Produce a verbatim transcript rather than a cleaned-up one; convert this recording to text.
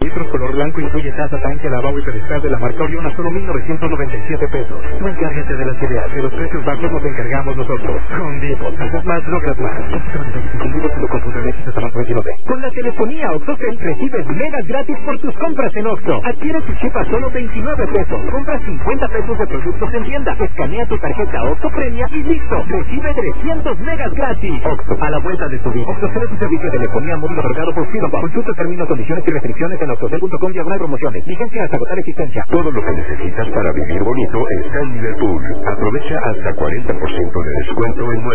litros color blanco, incluye taza, tanque, lavabo y pedestal de la marca Orion a solo mil novecientos noventa y siete pesos. No encárgate de las ideas, de los precios bajos nos encargamos nosotros. Home Depot, haces más, logras más. Con la telefonía OxoCell recibes megas gratis por tus compras en Oxxo. Adquiere tu chip a solo veintinueve pesos. Compra cincuenta pesos de productos en tienda. Escanea tu tarjeta Oxxo Premia y listo. Recibe trescientos megas gratis. Oxxo, a la vuelta de tu vida. OxoCell es un servicio de telefonía móvil otorgado por Freedom. Consulta términos, condiciones y restricciones en oxocell punto com diagonal promociones. Vigencia hasta agotar existencia. Todo lo que necesitas para vivir bonito está en Liverpool. Aprovecha hasta cuarenta por ciento de descuento en